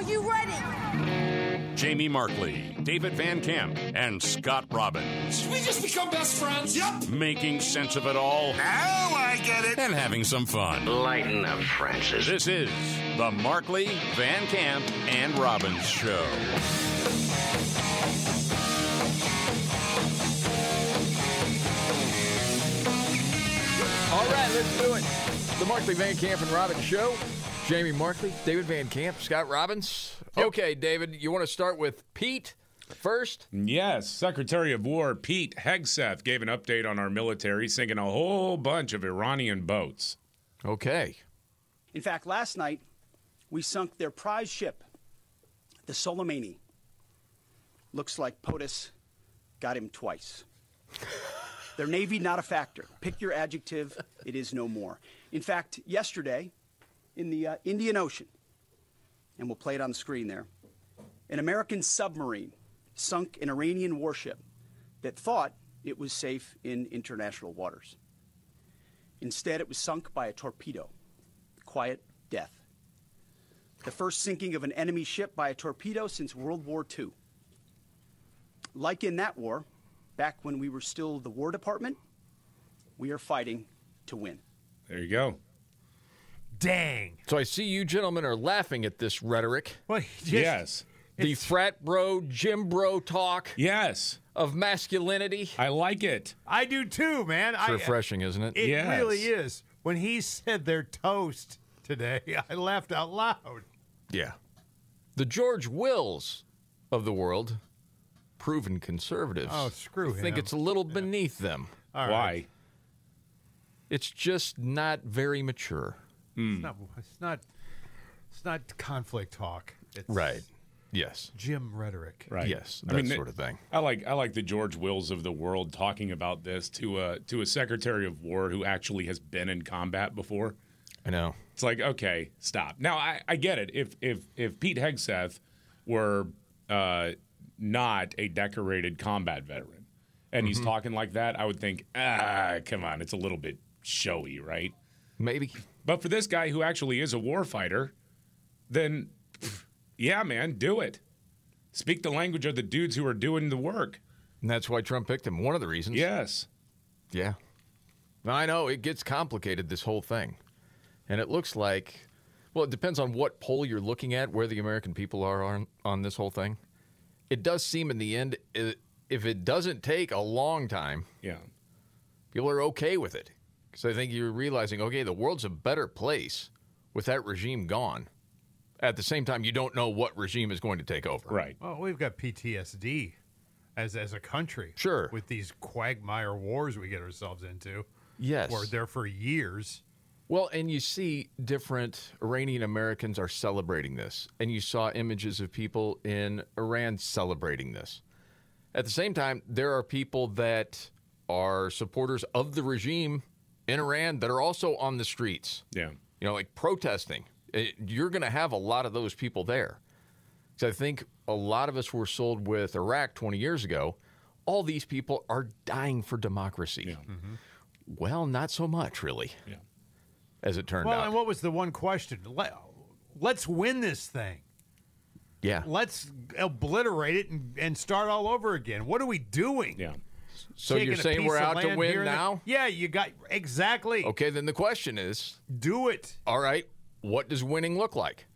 you ready? Jamie Markley, David Van Camp, and Scott Robbins. Did we just become best friends? Yep. Making sense of it all. Now I get it. And having some fun. Lighten up, Francis. This is the Markley, Van Camp, and Robbins Show. All right, let's do it. The Markley, Van Camp, and Robbins Show. Jamie Markley, David Van Camp, Scott Robbins. Okay, David, you want to start with Pete first? Yes. Secretary of War Pete Hegseth gave an update on our military, sinking a whole bunch of Iranian boats. Okay. In fact, last night, we sunk their prize ship, the Soleimani. Looks like POTUS got him twice. Their Navy, not a factor. Pick your adjective, it is no more. In fact, yesterday, in the Indian Ocean, and we'll play it on the screen there, an American submarine sunk an Iranian warship that thought it was safe in international waters. Instead, it was sunk by a torpedo. Quiet death. The first sinking of an enemy ship by a torpedo since World War II. Like in that war, back when we were still the War Department, we are fighting to win. There you go. Dang. So I see you gentlemen are laughing at this rhetoric. Well, Yes. The frat bro, gym bro talk Yes. of masculinity. I like it. I do too, man. It's refreshing, isn't it? It Yes. really is. When he said they're toast today, I laughed out loud. Yeah. The George Wills of the world, proven conservatives. Oh, screw I think him. it's a little beneath them. All Why? right. It's just not very mature. It's not conflict talk. It's Right. Yes. gym rhetoric. Right. Yes, that sort of thing. I like the George Wills of the world talking about this to a Secretary of War who actually has been in combat before. I know. It's like, okay, stop. Now I get it. If Pete Hegseth were not a decorated combat veteran and he's talking like that, I would think, come on, it's a little bit showy, right? Maybe. But for this guy who actually is a war fighter, then yeah, man, do it. Speak the language of the dudes who are doing the work. And that's why Trump picked him. One of the reasons. Yes. Yeah. I know. It gets complicated, this whole thing. And it looks like, well, it depends on what poll you're looking at, where the American people are on this whole thing. It does seem in the end, if it doesn't take a long time, Yeah. people are okay with it. Because I think you're realizing, okay, the world's a better place with that regime gone. At the same time, you don't know what regime is going to take over. Right. Well, we've got PTSD as a country. Sure. With these quagmire wars we get ourselves into. Yes. We're there for years. Well, and you see different Iranian Americans are celebrating this. And you saw images of people in Iran celebrating this. At the same time, there are people that are supporters of the regime in Iran that are also on the streets. Yeah. You know, like protesting. You're going to have a lot of those people there. Because I think a lot of us were sold with Iraq 20 years ago. All these people are dying for democracy. Yeah. Mm-hmm. Well, not so much, really. Yeah. As it turned Well, out. and what was the one question? Let's win this thing. Yeah. Let's obliterate it and start all over again. What are we doing? Yeah. So Taking you're a saying piece we're of out to land win here and there? now? Yeah, you got exactly. Okay, then the question is, Do it. all right, what does winning look like?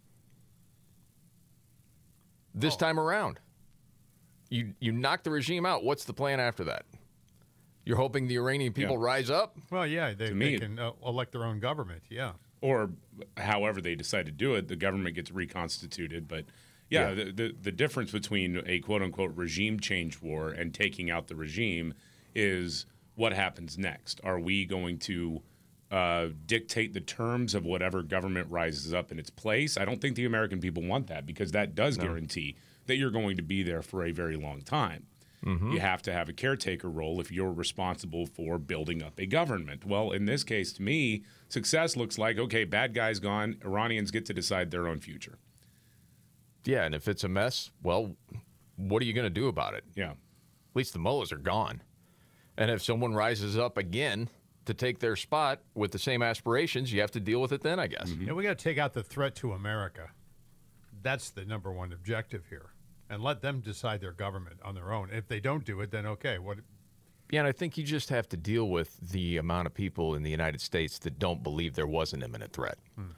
This time around. You knock the regime out. What's the plan after that? You're hoping the Iranian people rise up? Well, yeah, they me, can elect their own government. Yeah. Or however they decide to do it, the government gets reconstituted. But yeah. The difference between a quote unquote regime change war and taking out the regime is what happens next. Are we going to dictate the terms of whatever government rises up in its place? I don't think the American people want that, because that does guarantee that you're going to be there for a very long time. Mm-hmm. You have to have a caretaker role if you're responsible for building up a government. Well, in this case, to me, success looks like, okay, bad guy's gone. Iranians get to decide their own future. Yeah, and if it's a mess, well, what are you going to do about it? Yeah. At least the mullahs are gone. And if someone rises up again to take their spot with the same aspirations, you have to deal with it then, I guess. Yeah, we got to take out the threat to America. that's the number one objective here. And let them decide their government on their own. If they don't do it, then okay. Yeah, and I think you just have to deal with the amount of people in the United States that don't believe there was an imminent threat.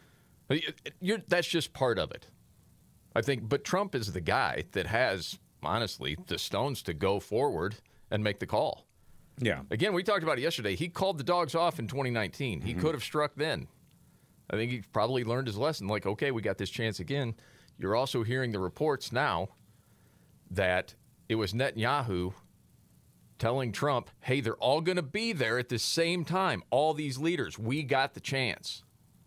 That's just part of it, I think. But Trump is the guy that has, honestly, the stones to go forward and make the call. Yeah. Again, we talked about it yesterday. He called the dogs off in 2019. He could have struck then. I think he probably learned his lesson. Like, okay, we got this chance again. You're also hearing the reports now that it was Netanyahu telling Trump, hey, they're all going to be there at the same time. All these leaders, we got the chance.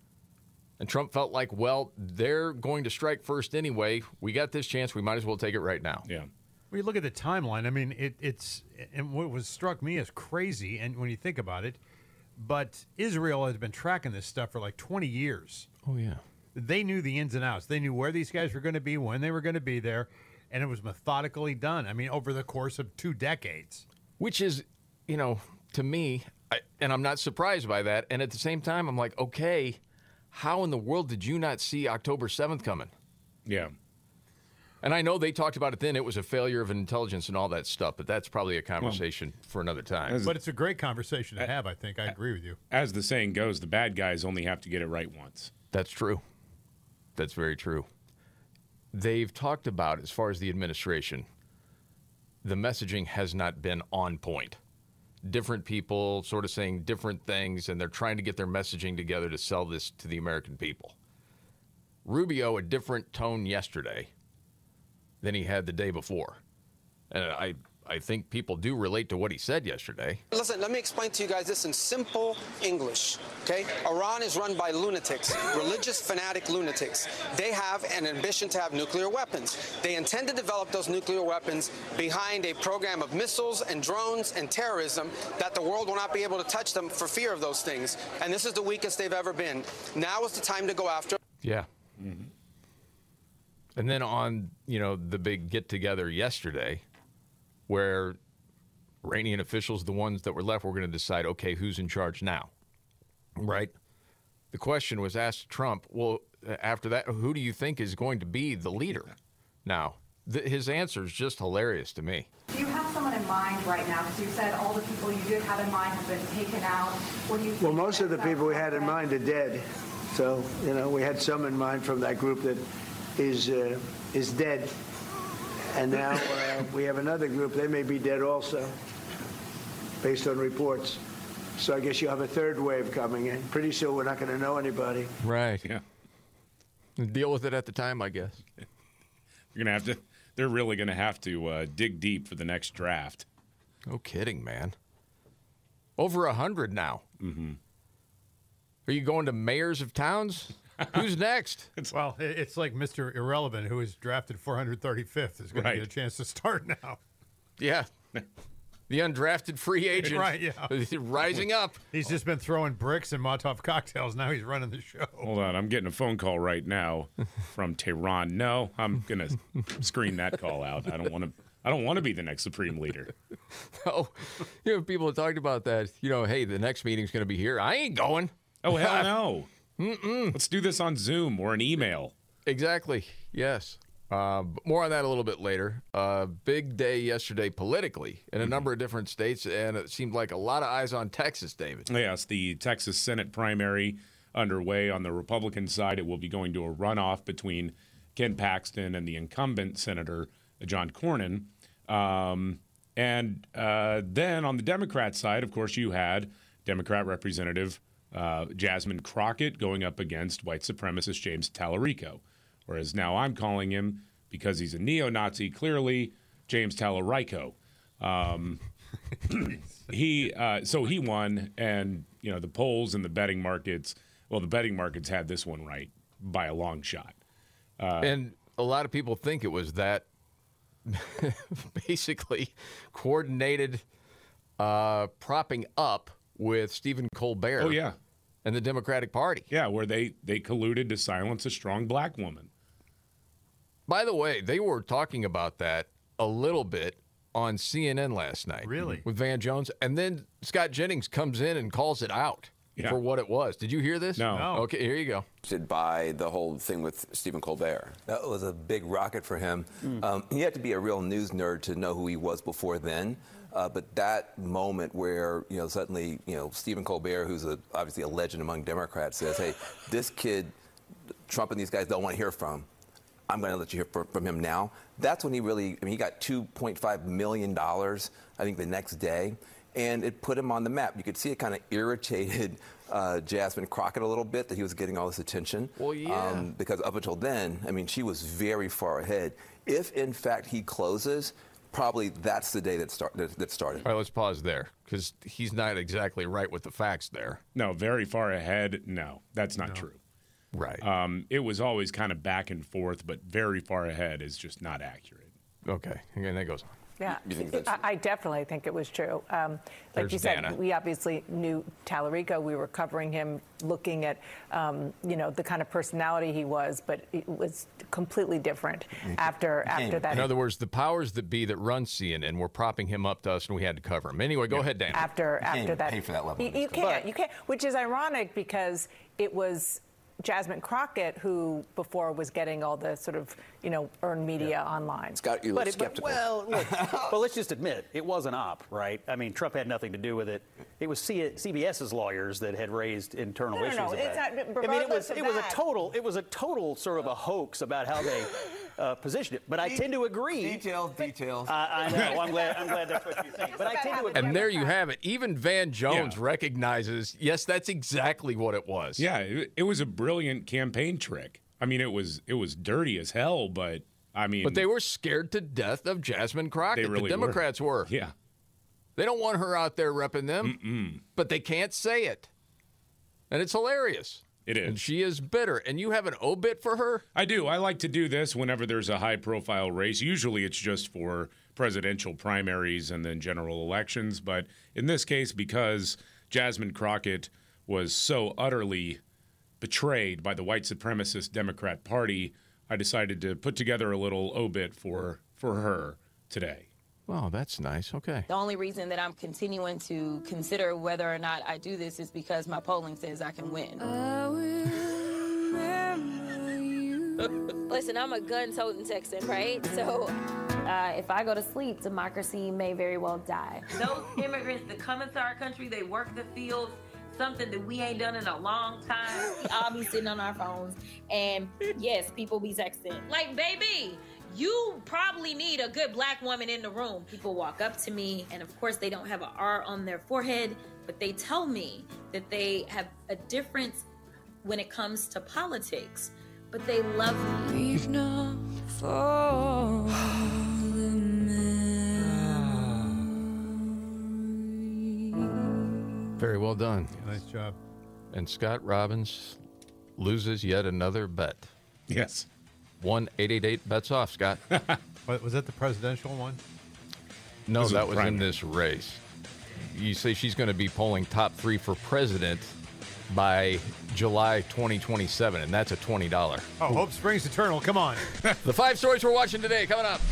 And Trump felt like, well, they're going to strike first anyway. We got this chance. We might as well take it right now. Yeah. When you look at the timeline, I mean, and what was struck me as crazy, and when you think about it, but Israel has been tracking this stuff for like 20 years. Oh, yeah. They knew the ins and outs. They knew where these guys were going to be, when they were going to be there, and it was methodically done. I mean, over the course of 2 decades. Which is, to me, and I'm not surprised by that. And at the same time, I'm like, okay, how in the world did you not see October 7th coming? Yeah. And I know they talked about it then. It was a failure of intelligence and all that stuff, but that's probably a conversation for another time. But it's a great conversation to have, I think. I agree with you. As the saying goes, the bad guys only have to get it right once. That's true. That's very true. They've talked about, as far as the administration, the messaging has not been on point. Different people sort of saying different things, and they're trying to get their messaging together to sell this to the American people. Rubio, a different tone yesterday than he had the day before. And I think people do relate to what he said yesterday. Listen, let me explain to you guys this in simple English, okay? Iran is run by lunatics, religious fanatic lunatics. They have an ambition to have nuclear weapons. They intend to develop those nuclear weapons behind a program of missiles and drones and terrorism that the world will not be able to touch them for fear of those things. And this is the weakest they've ever been. Now is the time to go after. Yeah. Mm-hmm. And then on, the big get-together yesterday, where Iranian officials, the ones that were left, were going to decide, okay, who's in charge now, right? The question was asked to Trump, well, after that, who do you think is going to be the leader now? His answer is just hilarious to me. Do you have someone in mind right now? Because you said all the people you did have in mind have been taken out. What do you think? Well, most of the people we had in mind are dead. So, we had some in mind from that group that is dead. And now we have another group. They may be dead also, based on reports. So I guess you have a third wave coming in. Pretty soon we're not going to know anybody. Right. Yeah. Deal with it at the time, I guess. You're going to have to. They're really going to have to dig deep for the next draft. No kidding, man. Over 100 now. Mm-hmm. Are you going to mayors of towns? Who's next? Well, it's like Mr. Irrelevant, who was drafted 435th, is going to get a chance to start now. Yeah. The undrafted free agent. Right, yeah. Rising up. He's just been throwing bricks and Molotov cocktails. Now he's running the show. Hold on. I'm getting a phone call right now from Tehran. No, I'm going to screen that call out. I don't want to be the next supreme leader. No. People have talked about that. Hey, the next meeting's going to be here. I ain't going. Oh, hell no. Let's do this on Zoom or an email. Exactly. Yes. More on that a little bit later. Big day yesterday politically in a number of different states, and it seemed like a lot of eyes on Texas, David. Yes, the Texas Senate primary underway on the Republican side. It will be going to a runoff between Ken Paxton and the incumbent Senator John Cornyn. And then on the Democrat side, of course, you had Democrat Representative Jasmine Crockett going up against white supremacist James Tallarico, whereas now I'm calling him, because he's a neo-Nazi, clearly, James Tallarico. So he won, and the polls and the betting markets. Well, the betting markets had this one right by a long shot, and a lot of people think it was that basically coordinated propping up with Stephen Colbert. Oh, yeah. And the Democratic Party. Yeah, where they colluded to silence a strong black woman. By the way, they were talking about that a little bit on CNN last night. Really? With Van Jones. And then Scott Jennings comes in and calls it out. for what it was. Did you hear this? No. Okay, here you go. By the whole thing with Stephen Colbert. That was a big rocket for him. He had to be a real news nerd to know who he was before then. But that moment where, suddenly, Stephen Colbert, who's obviously a legend among Democrats, says, hey, this kid, Trump and these guys don't want to hear from. I'm going to let you hear from him now. That's when he really, he got $2.5 million, I think, the next day. And it put him on the map. You could see it kind of irritated Jasmine Crockett a little bit that he was getting all this attention. Well, yeah. Because up until then, she was very far ahead. If, in fact, he closes, probably that's the day that started. All right, let's pause there, because he's not exactly right with the facts there. No, very far ahead. No, that's not true. Right. It was always kind of back and forth, but very far ahead is just not accurate. Okay, and that goes on. Yeah, I definitely think it was true. Like you said, Dana. we obviously knew Tallarico. We were covering him, looking at, the kind of personality he was, but it was completely different after that. In other words, the powers that be that run CNN were propping him up to us, and we had to cover him. Anyway, go ahead, Dana. After that, pay for that level. You can't, which is ironic because it was Jasmine Crockett, who before was getting all the sort of, earned media online. Scott, you look skeptical. Well, look, but let's just admit, it was an op, right? Trump had nothing to do with it. It was CBS's lawyers that had raised internal issues. No, it's not, it was a total sort of a hoax about how they positioned it. But I tend to agree. Details. I know. I'm glad that's what you think. But I tend to agree. And there you have it. Even Van Jones recognizes, yes, that's exactly what it was. Yeah, it was a brilliant campaign trick. It was dirty as hell, but But they were scared to death of Jasmine Crockett. They really the Democrats were. Yeah. They don't want her out there repping them, but they can't say it. And it's hilarious. It is. And she is bitter. And you have an obit for her? I do. I like to do this whenever there's a high-profile race. Usually it's just for presidential primaries and then general elections. But in this case, because Jasmine Crockett was so utterly betrayed by the white supremacist Democrat Party, I decided to put together a little obit for her today. Oh, that's nice. Okay. The only reason that I'm continuing to consider whether or not I do this is because my polling says I can win. Listen, I'm a gun-toting Texan, right? So if I go to sleep, democracy may very well die. Those immigrants that come into our country, they work the fields, something that we ain't done in a long time. We all be sitting on our phones, and yes, people be texting. Like, baby, you probably need a good black woman in the room. People walk up to me, and of course they don't have an R on their forehead, but they tell me that they have a difference when it comes to politics, but they love me. We've not Very well done. Yeah, nice job. And Scott Robbins loses yet another bet. Yes. 1-888-BETS off, Scott. Was that the presidential one? No, that was in this race. You say she's going to be polling top 3 for president by July 2027, and that's a $20. Oh, hope springs eternal. Come on. The 5 stories we're watching today, coming up.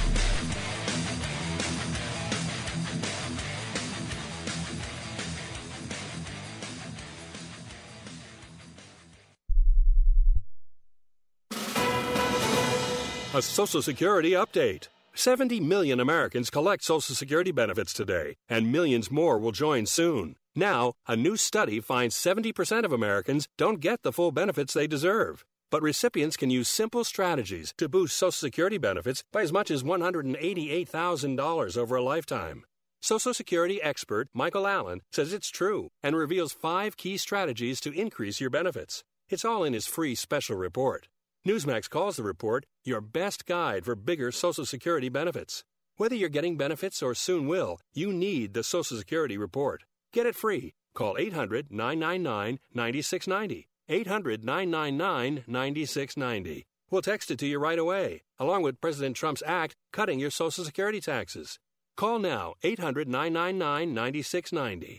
A Social Security update. 70 million Americans collect Social Security benefits today, and millions more will join soon. Now, a new study finds 70% of Americans don't get the full benefits they deserve. But recipients can use simple strategies to boost Social Security benefits by as much as $188,000 over a lifetime. Social Security expert Michael Allen says it's true and reveals 5 key strategies to increase your benefits. It's all in his free special report. Newsmax calls the report your best guide for bigger Social Security benefits. Whether you're getting benefits or soon will, you need the Social Security report. Get it free. Call 800-999-9690. 800-999-9690. We'll text it to you right away, along with President Trump's act cutting your Social Security taxes. Call now, 800-999-9690.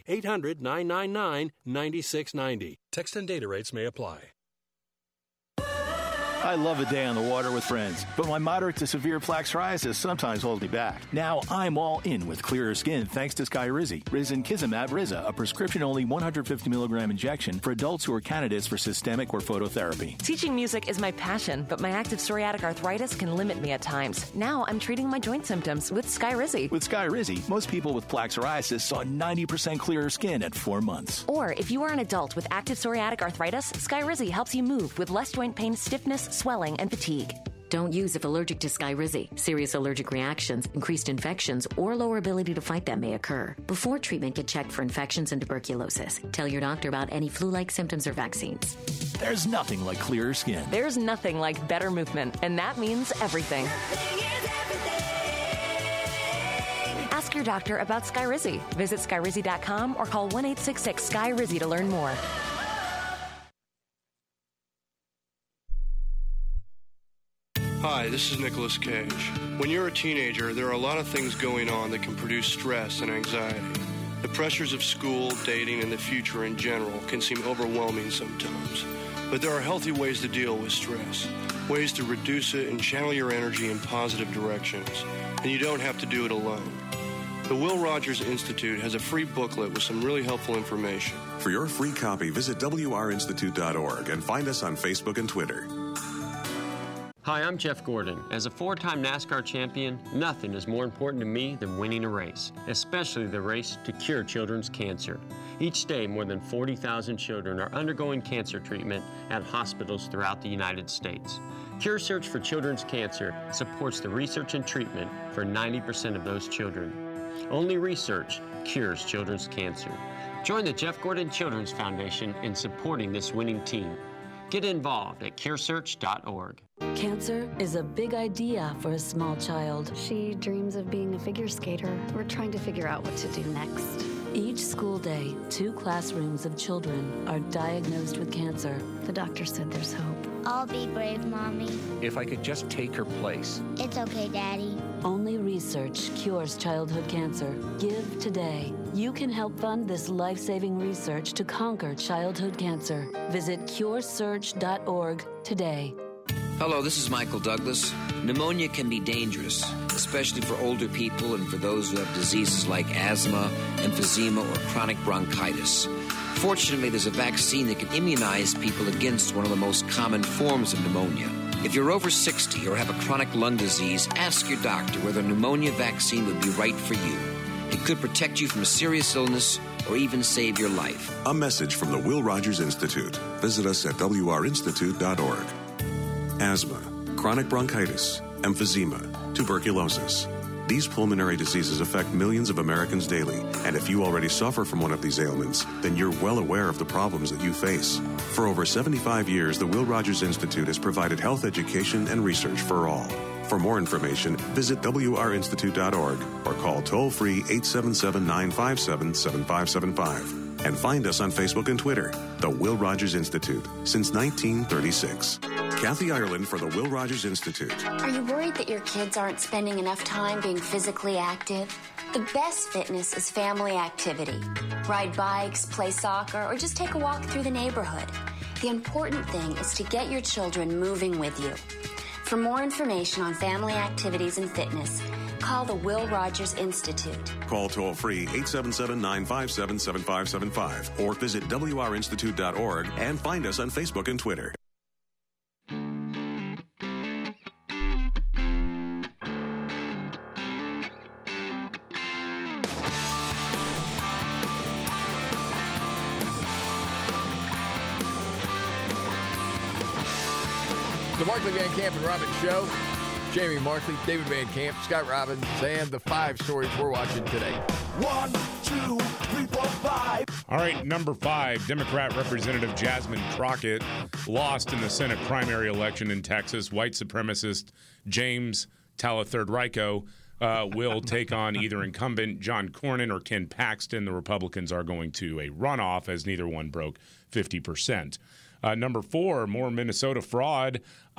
800-999-9690. Text and data rates may apply. I love a day on the water with friends, but my moderate to severe plaque psoriasis sometimes holds me back. Now I'm all in with clearer skin thanks to Skyrizi. Risankizumab Riza, a prescription-only 150 milligram injection for adults who are candidates for systemic or phototherapy. Teaching music is my passion, but my active psoriatic arthritis can limit me at times. Now I'm treating my joint symptoms with Skyrizi. With Skyrizi, most people with plaque psoriasis saw 90% clearer skin at 4 months. Or if you are an adult with active psoriatic arthritis, Skyrizi helps you move with less joint pain, stiffness, swelling, and fatigue. Don't use if allergic to Skyrizi. Serious allergic reactions, increased infections, or lower ability to fight them may occur. Before treatment, get checked for infections and tuberculosis. Tell your doctor about any flu-like symptoms or vaccines. There's nothing like clearer skin. There's nothing like better movement, and that means everything. Ask your doctor about Skyrizi. Visit Skyrizi.com or call 1-866-SKY-RIZZI to learn more. Hi, this is Nicolas Cage. When you're a teenager, there are a lot of things going on that can produce stress and anxiety. The pressures of school, dating, and the future in general can seem overwhelming sometimes. But there are healthy ways to deal with stress, ways to reduce it and channel your energy in positive directions. And you don't have to do it alone. The Will Rogers Institute has a free booklet with some really helpful information. For your free copy, visit WRInstitute.org and find us on Facebook and Twitter. Hi, I'm Jeff Gordon. As a 4-time NASCAR champion, nothing is more important to me than winning a race, especially the race to cure children's cancer. Each day, more than 40,000 children are undergoing cancer treatment at hospitals throughout the United States. Cure Search for Children's Cancer supports the research and treatment for 90% of those children. Only research cures children's cancer. Join the Jeff Gordon Children's Foundation in supporting this winning team. Get involved at curesearch.org. Cancer is a big idea for a small child. She dreams of being a figure skater. We're trying to figure out what to do next. Each school day, 2 classrooms of children are diagnosed with cancer. The doctor said there's hope. I'll be brave, Mommy. If I could just take her place. It's okay, Daddy. Only research cures childhood cancer. Give today. You can help fund this life-saving research to conquer childhood cancer. Visit curesearch.org today. Hello, this is Michael Douglas. Pneumonia can be dangerous, especially for older people and for those who have diseases like asthma, emphysema, or chronic bronchitis. Fortunately, there's a vaccine that can immunize people against one of the most common forms of pneumonia. If you're over 60 or have a chronic lung disease, ask your doctor whether a pneumonia vaccine would be right for you. It could protect you from a serious illness or even save your life. A message from the Will Rogers Institute. Visit us at WRInstitute.org. Asthma, chronic bronchitis, emphysema, tuberculosis. These pulmonary diseases affect millions of Americans daily, and if you already suffer from one of these ailments, then you're well aware of the problems that you face. For over 75 years, the Will Rogers Institute has provided health education and research for all. For more information, visit WRInstitute.org or call toll-free 877-957-7575. And find us on Facebook and Twitter, the Will Rogers Institute, since 1936. Kathy Ireland for the Will Rogers Institute. Are you worried that your kids aren't spending enough time being physically active? The best fitness is family activity. Ride bikes, play soccer, or just take a walk through the neighborhood. The important thing is to get your children moving with you. For more information on family activities and fitness, call the Will Rogers Institute. Call toll-free 877-957-7575 or visit WRInstitute.org and find us on Facebook and Twitter. The Markley, Van Camp, and Robbins Show. Jamie Markley, David Van Camp, Scott Robbins, and the 5 stories we're watching today. 1, 2, 3, 4, 5. All right, number 5, Democrat Representative Jasmine Crockett lost in the Senate primary election in Texas. White supremacist James Talathirdrico will take on either incumbent John Cornyn or Ken Paxton. The Republicans are going to a runoff as neither one broke 50%. Number 4, more Minnesota fraud.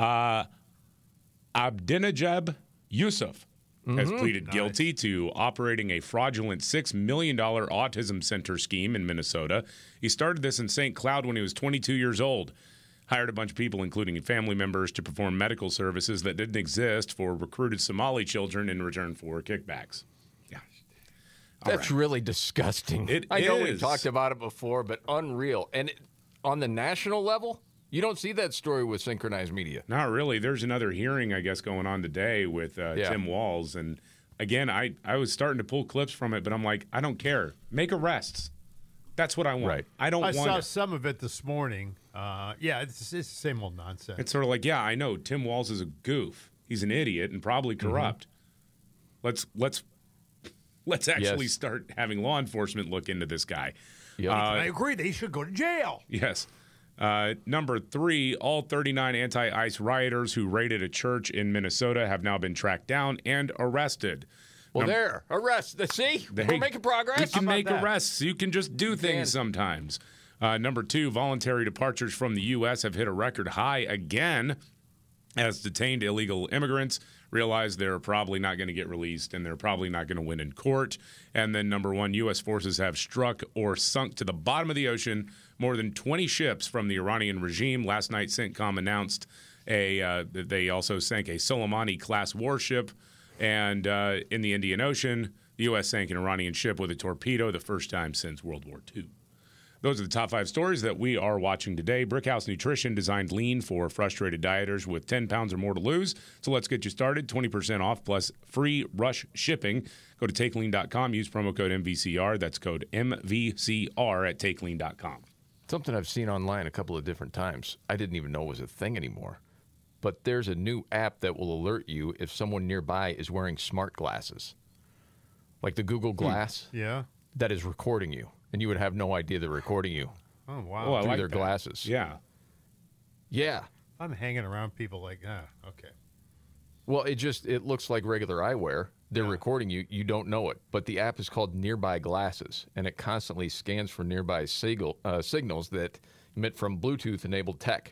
Abdinajab Yusuf has pleaded guilty to operating a fraudulent $6 million autism center scheme in Minnesota. He started this in St. Cloud when he was 22 years old. hired a bunch of people, including family members, to perform medical services that didn't exist for recruited Somali children in return for kickbacks. Yeah. That's really disgusting. I know we talked about it before, but unreal. And on the national level, you don't see that story with Synchronized Media. Not really. There's another hearing, I guess, going on today with Tim Walz. And again, I was starting to pull clips from it, but I'm like, I don't care. Make arrests. That's what I want. Right. I saw some of it this morning. It's the same old nonsense. It's sort of like, yeah, I know Tim Walz is a goof. He's an idiot and probably corrupt. Let's actually start having law enforcement look into this guy. Yep. I agree. They should go to jail. Yes. Number 3, all 39 anti-ICE rioters who raided a church in Minnesota have now been tracked down and arrested. Well, arrest. See? We're making progress. You can make arrests. You can just do things sometimes. Number 2, voluntary departures from the U.S. have hit a record high again as detained illegal immigrants realize they're probably not going to get released and they're probably not going to win in court. And then number 1, U.S. forces have struck or sunk to the bottom of the ocean more than 20 ships from the Iranian regime. Last night, CENTCOM announced they also sank a Soleimani-class warship. And in the Indian Ocean, the U.S. sank an Iranian ship with a torpedo, the first time since World War II. Those are the top 5 stories that we are watching today. Brickhouse Nutrition designed lean for frustrated dieters with 10 pounds or more to lose. So let's get you started. 20% off plus free rush shipping. Go to TakeLean.com. Use promo code MVCR. That's code MVCR at TakeLean.com. Something I've seen online a couple of different times. I didn't even know it was a thing anymore. But there's a new app that will alert you if someone nearby is wearing smart glasses. Like the Google Glass. Yeah. That is recording you. And you would have no idea they're recording you. Oh, wow. Through I like their that. glasses. Yeah. Yeah. I'm hanging around people like, okay. Well, it looks like regular eyewear. They're recording you. You don't know it. But the app is called Nearby Glasses, and it constantly scans for nearby signals that emit from Bluetooth-enabled tech.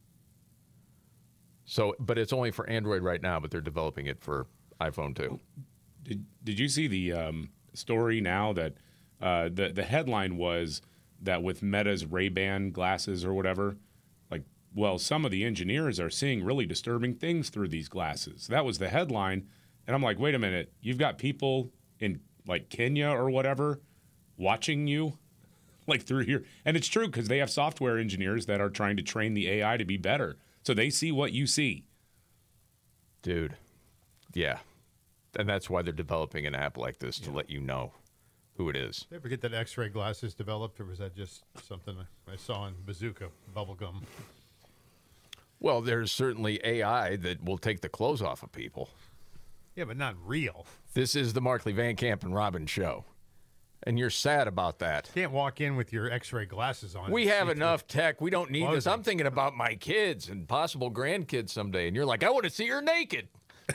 So, but it's only for Android right now, but they're developing it for iPhone too. Did you see the story now that the headline was that with Meta's Ray-Ban glasses or whatever, some of the engineers are seeing really disturbing things through these glasses. That was the headline. And I'm like, wait a minute, you've got people in Kenya or whatever watching you through here. And it's true because they have software engineers that are trying to train the AI to be better. So they see what you see. Dude. Yeah. And that's why they're developing an app like this to let you know who it is. Did you ever get that X-ray glasses developed, or was that just something I saw in Bazooka Bubblegum? Well, there's certainly AI that will take the clothes off of people. Yeah, but not real. This is the Markley Van Camp and Robbins show. And you're sad about that. Can't walk in with your X-ray glasses on. We have enough tech. We don't need this. I'm thinking about my kids and possible grandkids someday. And you're like, I want to see her naked.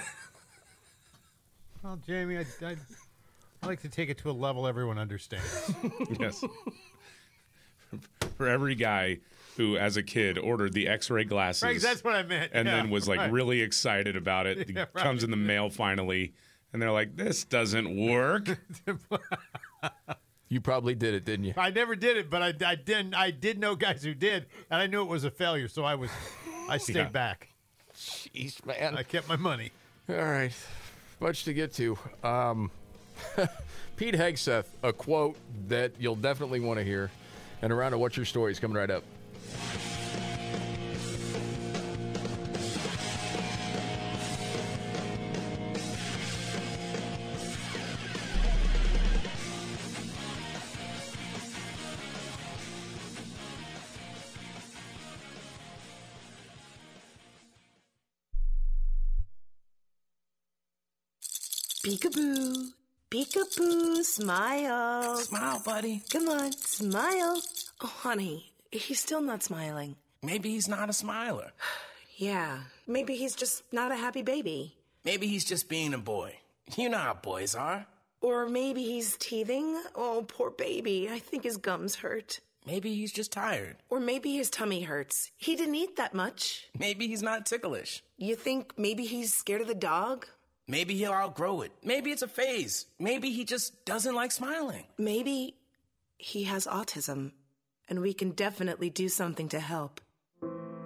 Well, Jamie, I like to take it to a level everyone understands. Yes. For every guy who, as a kid, ordered the X-ray glasses. Right, that's what I meant. And then was really excited about it. Yeah, comes in the mail finally. And they're like, this doesn't work. You probably did it, didn't you? I never did it, but I did know guys who did, and I knew it was a failure, so I stayed back. Jeez, man. I kept my money. All right. Much to get to. Pete Hegseth, a quote that you'll definitely want to hear. And around to What's Your Story is coming right up. Peekaboo. Peekaboo. Smile. Smile, buddy. Come on, smile. Oh, honey, he's still not smiling. Maybe he's not a smiler. Yeah, maybe he's just not a happy baby. Maybe he's just being a boy. You know how boys are. Or maybe he's teething. Oh, poor baby. I think his gums hurt. Maybe he's just tired. Or maybe his tummy hurts. He didn't eat that much. Maybe he's not ticklish. You think maybe he's scared of the dog? Maybe he'll outgrow it. Maybe it's a phase. Maybe he just doesn't like smiling. Maybe he has autism, and we can definitely do something to help.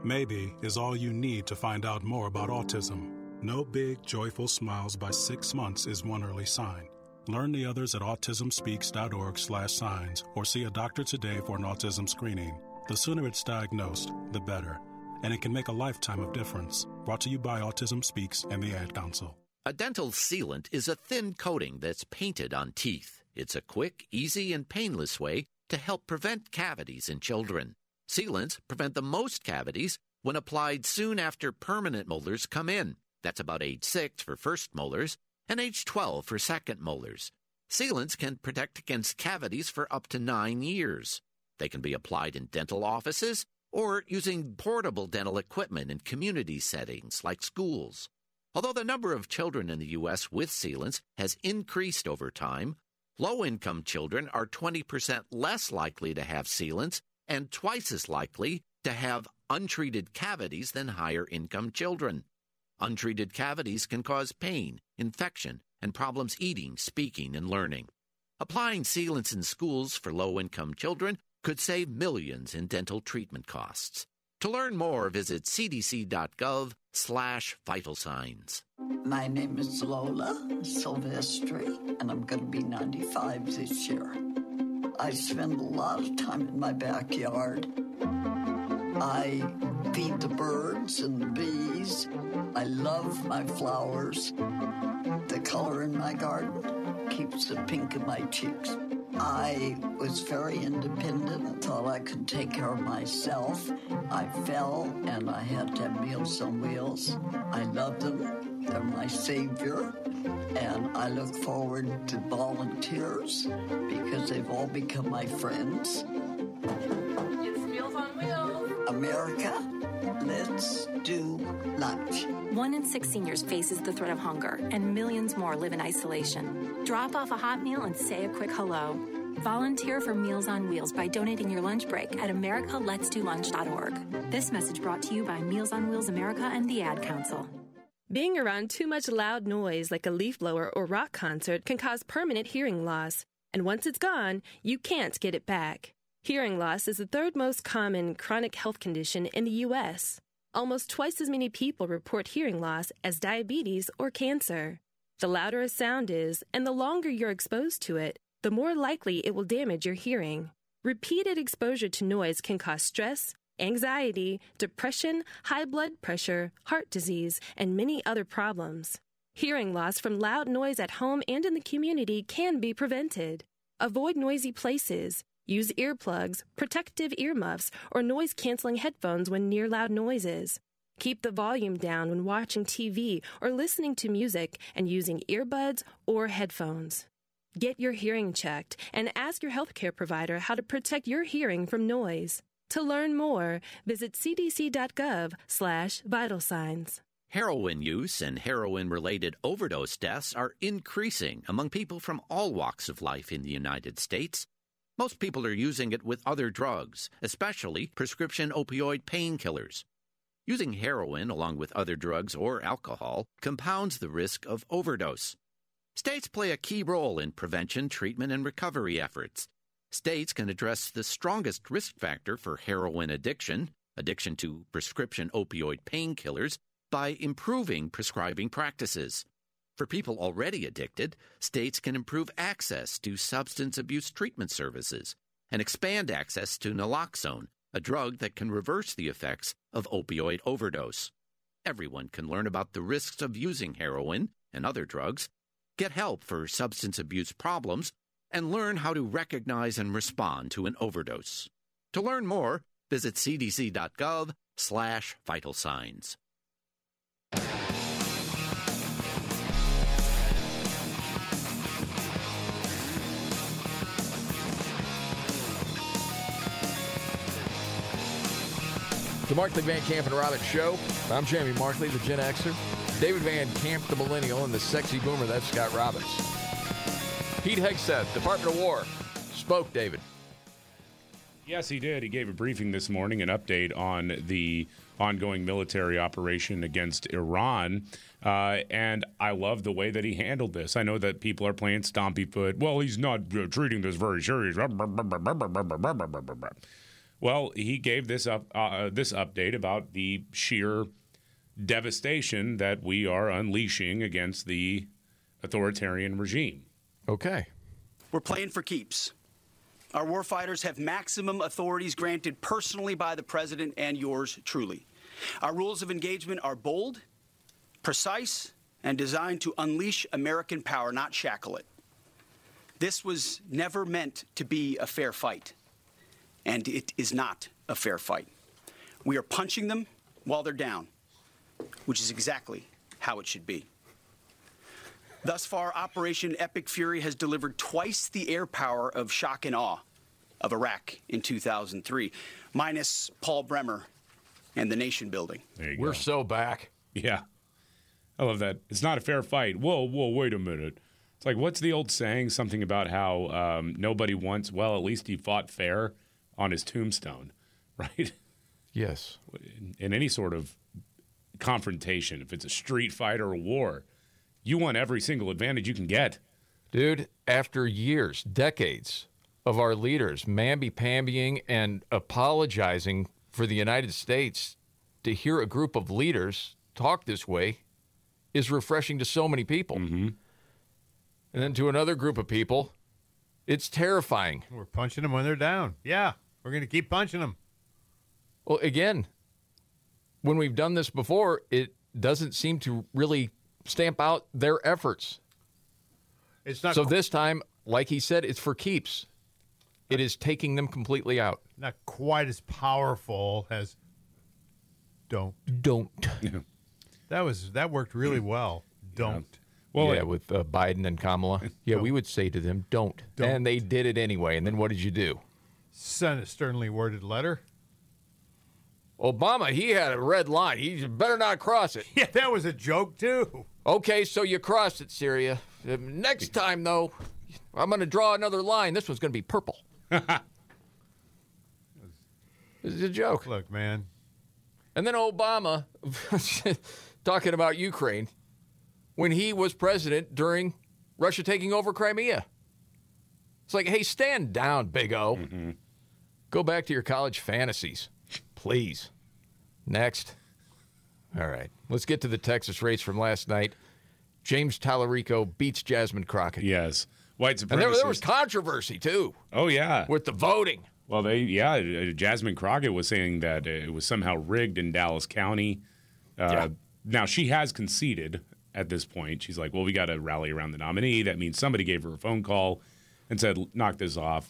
Maybe is all you need to find out more about autism. No big, joyful smiles by 6 months is one early sign. Learn the others at autismspeaks.org/signs or see a doctor today for an autism screening. The sooner it's diagnosed, the better. And it can make a lifetime of difference. Brought to you by Autism Speaks and the Ad Council. A dental sealant is a thin coating that's painted on teeth. It's a quick, easy, and painless way to help prevent cavities in children. Sealants prevent the most cavities when applied soon after permanent molars come in. That's about age 6 for first molars and age 12 for second molars. Sealants can protect against cavities for up to 9 years. They can be applied in dental offices or using portable dental equipment in community settings like schools. Although the number of children in the U.S. with sealants has increased over time, low-income children are 20% less likely to have sealants and twice as likely to have untreated cavities than higher-income children. Untreated cavities can cause pain, infection, and problems eating, speaking, and learning. Applying sealants in schools for low-income children could save millions in dental treatment costs. To learn more, visit cdc.gov/vital signs. My name is Lola Silvestri, and I'm going to be 95 this year. I spend a lot of time in my backyard. I feed the birds and the bees. I love my flowers. The color in my garden keeps the pink in my cheeks. I was very independent and thought I could take care of myself. I fell and I had to have Meals on Wheels. I love them. They're my savior. And I look forward to volunteers because they've all become my friends. It's Meals on Wheels. America, let's do lunch. 1 in 6 seniors faces the threat of hunger, and millions more live in isolation. Drop off a hot meal and say a quick hello. Volunteer for Meals on Wheels by donating your lunch break at americaletsdolunch.org. This message brought to you by Meals on Wheels America and the Ad Council. Being around too much loud noise like a leaf blower or rock concert can cause permanent hearing loss. And once it's gone, you can't get it back. Hearing loss is the third most common chronic health condition in the U.S. Almost twice as many people report hearing loss as diabetes or cancer. The louder a sound is, and the longer you're exposed to it, the more likely it will damage your hearing. Repeated exposure to noise can cause stress, anxiety, depression, high blood pressure, heart disease, and many other problems. Hearing loss from loud noise at home and in the community can be prevented. Avoid noisy places. Use earplugs, protective earmuffs, or noise-canceling headphones when near loud noises. Keep the volume down when watching TV or listening to music and using earbuds or headphones. Get your hearing checked and ask your healthcare provider how to protect your hearing from noise. To learn more, visit cdc.gov/vital signs. Heroin use and heroin-related overdose deaths are increasing among people from all walks of life in the United States. Most people are using it with other drugs, especially prescription opioid painkillers. Using heroin along with other drugs or alcohol compounds the risk of overdose. States play a key role in prevention, treatment, and recovery efforts. States can address the strongest risk factor for heroin addiction to prescription opioid painkillers, by improving prescribing practices. For people already addicted, states can improve access to substance abuse treatment services and expand access to naloxone, a drug that can reverse the effects of opioid overdose. Everyone can learn about the risks of using heroin and other drugs, get help for substance abuse problems, and learn how to recognize and respond to an overdose. To learn more, visit cdc.gov/vital signs. The Markley, Van Camp, and Robbins Show. I'm Jamie Markley, the Gen Xer. David Van Camp, the Millennial, and the Sexy Boomer, that's Scott Robbins. Pete Hegseth, Department of War, spoke, David. Yes, he did. He gave a briefing this morning, an update on the ongoing military operation against Iran. And I love the way that he handled this. I know that people are playing stompy foot. Well, he's not treating this very serious. Well, he gave this update about the sheer devastation that we are unleashing against the authoritarian regime. Okay. We're playing for keeps. Our warfighters have maximum authorities granted personally by the president and yours truly. Our rules of engagement are bold, precise, and designed to unleash American power, not shackle it. This was never meant to be a fair fight, and it is not a fair fight. We are punching them while they're down, which is exactly how it should be. Thus far, Operation Epic Fury has delivered twice the air power of shock and awe of Iraq in 2003, minus Paul Bremer and the nation building. There you We're go. so back. Yeah. I love that. It's not a fair fight. Whoa, wait a minute. It's like, what's the old saying? Something about how nobody wants, well, at least he fought fair on his tombstone, right? Yes. In any sort of confrontation, if it's a street fight or a war, you want every single advantage you can get. Dude, after years, decades of our leaders mamby-pambying and apologizing for the United States, to hear a group of leaders talk this way is refreshing to so many people. Mm-hmm. And then to another group of people, it's terrifying. We're punching them when they're down. Yeah, we're going to keep punching them. Well, again, when we've done this before, it doesn't seem to really stamp out their efforts. It's not so this time, like he said, it's for keeps. It is taking them completely out. Not quite as powerful as don't. That worked really well. Don't. Well, yeah, with Biden and Kamala. Yeah, we would say to them, don't. And they did it anyway. And then what did you do? Send a sternly worded letter. Obama, he had a red line. He better not cross it. Yeah, that was a joke, too. Okay, so you crossed it, Syria. Next time, though, I'm going to draw another line. This one's going to be purple. This is a joke. Look, man. And then Obama, talking about Ukraine, when he was president during Russia taking over Crimea. It's like, hey, stand down, Big O. Mm-hmm. Go back to your college fantasies, please. Next. All right. Let's get to the Texas race from last night. James Tallarico beats Jasmine Crockett. Yes. White supremacist. And there was controversy, too. Oh, yeah. With the voting. Well, Jasmine Crockett was saying that it was somehow rigged in Dallas County. Now, she has conceded at this point. She's like, well, we got to rally around the nominee. That means somebody gave her a phone call and said, knock this off.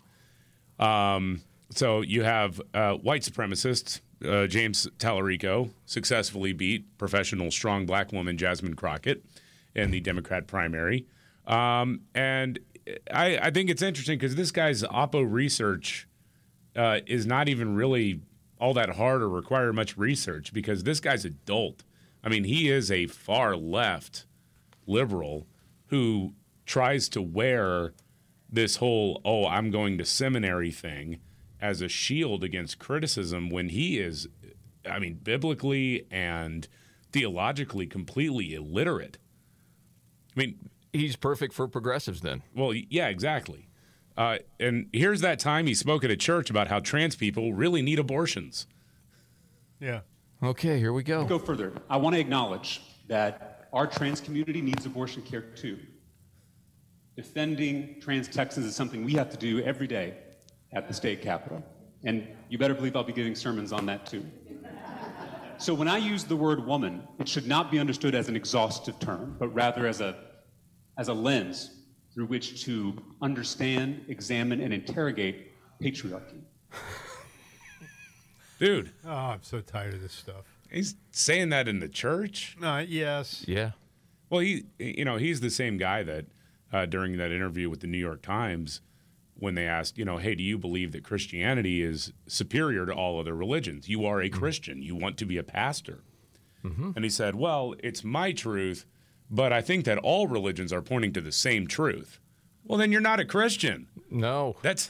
So you have white supremacist James Tallarico successfully beat professional strong black woman Jasmine Crockett in the Democrat primary. And I think it's interesting because this guy's Oppo research is not even really all that hard or require much research because this guy's adult. I mean, he is a far left liberal who tries to wear this whole, I'm going to seminary thing as a shield against criticism when he is, I mean, biblically and theologically completely illiterate. I mean, he's perfect for progressives then. Well, yeah, exactly. And here's that time he spoke at a church about how trans people really need abortions. Yeah. Okay, here we go. Go further. I want to acknowledge that our trans community needs abortion care too. Defending trans Texans is something we have to do every day at the state capitol. And you better believe I'll be giving sermons on that too. So when I use the word woman, it should not be understood as an exhaustive term, but rather as a lens through which to understand, examine, and interrogate patriarchy. Dude. Oh, I'm so tired of this stuff. He's saying that in the church? Yes. Yeah. Well, he's the same guy that during that interview with the New York Times, when they asked, hey, do you believe that Christianity is superior to all other religions? You are a Christian. You want to be a pastor. Mm-hmm. And he said, well, it's my truth, but I think that all religions are pointing to the same truth. Well, then you're not a Christian. No. That's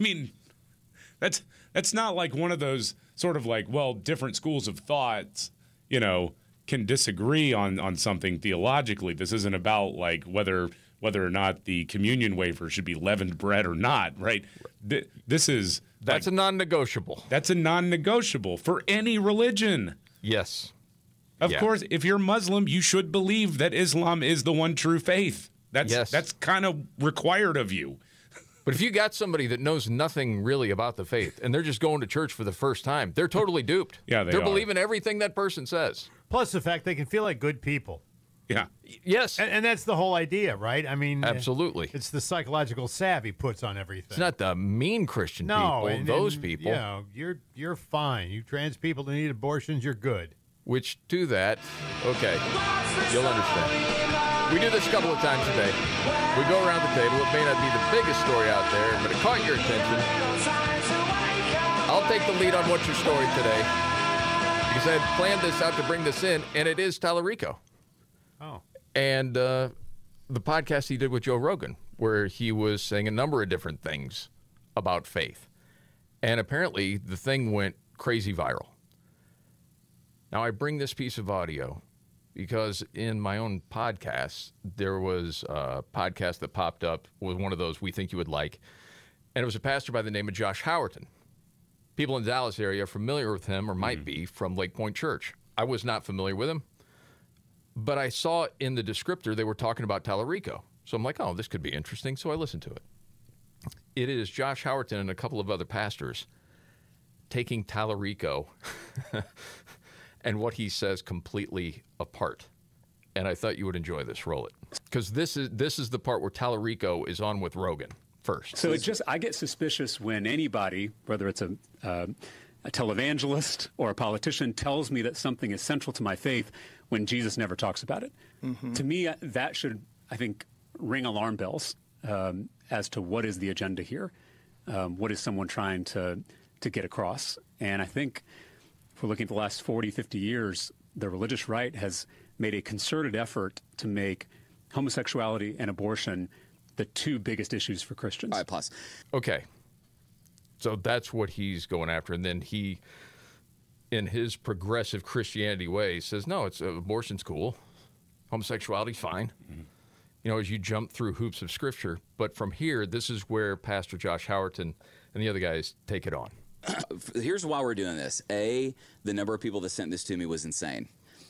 not like one of those sort of like, well, different schools of thoughts, can disagree on something theologically. This isn't about like whether or not the communion wafer should be leavened bread or not, right? This is That's a non-negotiable. That's a non-negotiable for any religion. Yes. Of course, if you're Muslim, you should believe that Islam is the one true faith. That's kind of required of you. But if you got somebody that knows nothing really about the faith and they're just going to church for the first time, they're totally duped. Yeah, they're are. believing everything that person says. Plus the fact they can feel like good people. Yeah. Yes. And that's the whole idea, right? I mean, absolutely. It's the psychological salve he puts on everything. It's not the mean Christian people, those people. You know, you're fine. You trans people that need abortions, you're good. Which to that, okay, you'll understand. We do this a couple of times a day. We go around the table. It may not be the biggest story out there, but it caught your attention. I'll take the lead on what's your story today. Because I had planned this out to bring this in, and it is Tallarico. Oh. And the podcast he did with Joe Rogan, where he was saying a number of different things about faith. And apparently the thing went crazy viral. Now, I bring this piece of audio because in my own podcast, there was a podcast that popped up with one of those we think you would like. And it was a pastor by the name of Josh Howerton. People in the Dallas area are familiar with him, or might be, from Lake Point Church. I was not familiar with him, but I saw in the descriptor they were talking about Tallarico. So I'm like, oh, this could be interesting. So I listened to it. It is Josh Howerton and a couple of other pastors taking Tallarico and what he says completely apart. And I thought you would enjoy this. Roll it. Because this is the part where Tallarico is on with Rogan first. So I get suspicious when anybody, whether it's a televangelist or a politician, tells me that something is central to my faith when Jesus never talks about it. Mm-hmm. To me, that should, I think, ring alarm bells as to what is the agenda here. What is someone trying to get across? And I think if we're looking at the last 40, 50 years, the religious right has made a concerted effort to make homosexuality and abortion the two biggest issues for Christians. All right, plus. Okay. So that's what he's going after. And then he, in his progressive Christianity way, says, no, abortion's cool. Homosexuality's fine. Mm-hmm. You know, as you jump through hoops of Scripture. But from here, this is where Pastor Josh Howerton and the other guys take it on. Here's why we're doing this. A, the number of people that sent this to me was insane.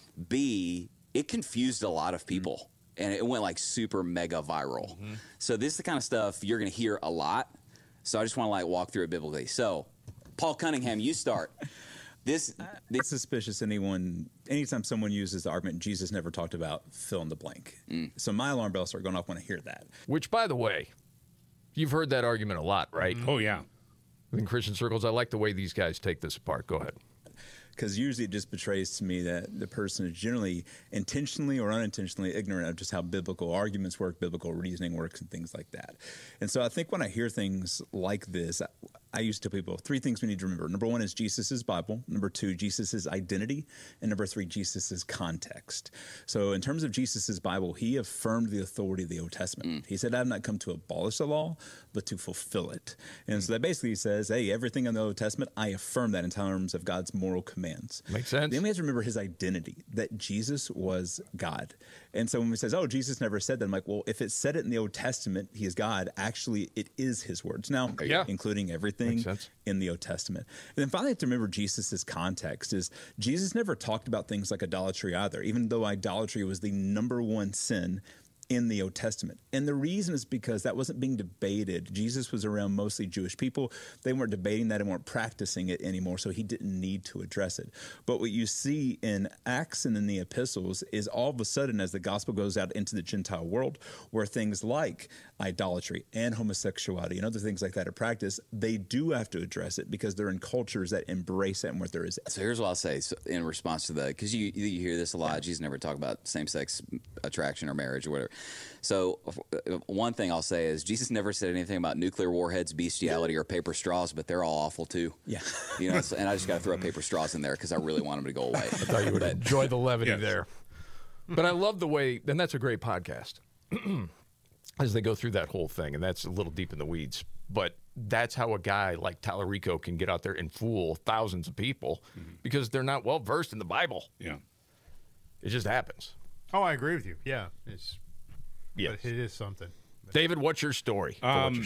B, it confused a lot of people. Mm-hmm. And it went like super mega viral. Mm-hmm. So this is the kind of stuff you're going to hear a lot. So I just want to walk through it biblically. So, Paul Cunningham, you start. This suspicious anytime someone uses the argument Jesus never talked about fill in the blank. So my alarm bells start going off when I hear that. Which, by the way, you've heard that argument a lot, right? Oh, yeah. In Christian circles, I like the way these guys take this apart. Go ahead. Because usually it just betrays to me that the person is generally intentionally or unintentionally ignorant of just how biblical arguments work, biblical reasoning works, and things like that. And so I think when I hear things like this, I used to tell people 3 things we need to remember. Number 1 is Jesus' Bible. Number 2, Jesus' identity. And number 3, Jesus' context. So in terms of Jesus' Bible, he affirmed the authority of the Old Testament. He said, I have not come to abolish the law, but to fulfill it. And so that basically says, hey, everything in the Old Testament, I affirm that in terms of God's moral commands. Makes sense. Then we have to remember his identity, that Jesus was God. And so when we say, oh, Jesus never said that, I'm like, well, if it said it in the Old Testament, he is God, actually it is his words. Now, including everything in the Old Testament. And then finally, I have to remember Jesus' context is Jesus never talked about things like idolatry either, even though idolatry was the number 1 sin in the Old Testament. And the reason is because that wasn't being debated. Jesus was around mostly Jewish people. They weren't debating that and weren't practicing it anymore, so he didn't need to address it. But what you see in Acts and in the epistles is all of a sudden, as the gospel goes out into the Gentile world, where things like idolatry and homosexuality and other things like that are practiced, they do have to address it because they're in cultures that embrace it and where there is. So here's what I'll say in response to that, because you hear this a lot. Jesus never talked about same-sex attraction or marriage or whatever. So one thing I'll say is Jesus never said anything about nuclear warheads, bestiality, or paper straws, but they're all awful too. Yeah. You know, and I just got to throw paper straws in there because I really want them to go away. I thought you would enjoy the levity there. But I love the way, and that's a great podcast, as they go through that whole thing, and that's a little deep in the weeds. But that's how a guy like Tallarico can get out there and fool thousands of people because they're not well versed in the Bible. Yeah. It just happens. Oh, I agree with you. Yeah. But it is something. David, what's your story? What's your story?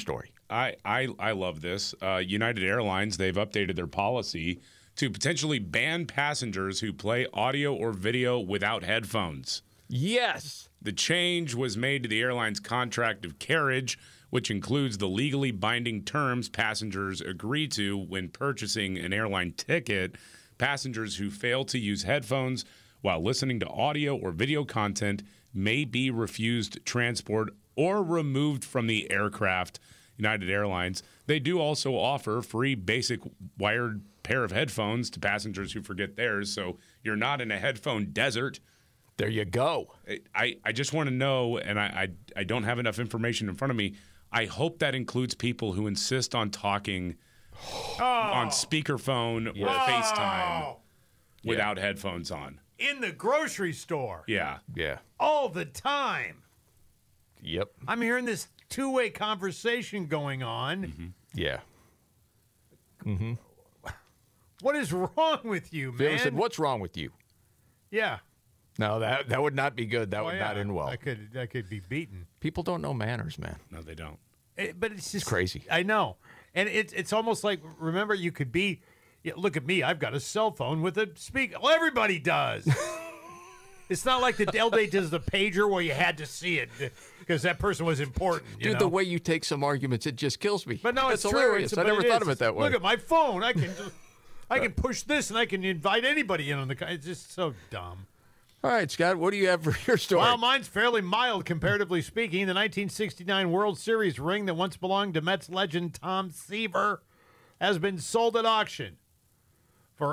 I love this. United Airlines, they've updated their policy to potentially ban passengers who play audio or video without headphones. Yes. The change was made to the airline's contract of carriage, which includes the legally binding terms passengers agree to when purchasing an airline ticket. Passengers who fail to use headphones while listening to audio or video content may be refused transport or removed from the aircraft. United Airlines, they do also offer free basic wired pair of headphones to passengers who forget theirs, so you're not in a headphone desert. There you go. I just want to know, and I don't have enough information in front of me, I hope that includes people who insist on talking on speakerphone or FaceTime without headphones on. In the grocery store. Yeah. All the time. Yep. I'm hearing this two-way conversation going on. Mm-hmm. Yeah. Mm-hmm. What is wrong with you, man? Phil said, "What's wrong with you?" Yeah. No, that would not be good. That would not end well. I could be beaten. People don't know manners, man. No, they don't. But it's just crazy. I know, and it's almost like, remember, you could be. Yeah, look at me. I've got a cell phone with a speaker. Well, everybody does. It's not like the L-Day does the pager where you had to see it because that person was important. Dude, the way you take some arguments, it just kills me. But no, it's true. hilarious. I never thought of it that way. Look at my phone. I can push this and I can invite anybody in on the. It's just so dumb. All right, Scott, what do you have for your story? Well, mine's fairly mild, comparatively speaking. The 1969 World Series ring that once belonged to Mets legend Tom Seaver has been sold at auction for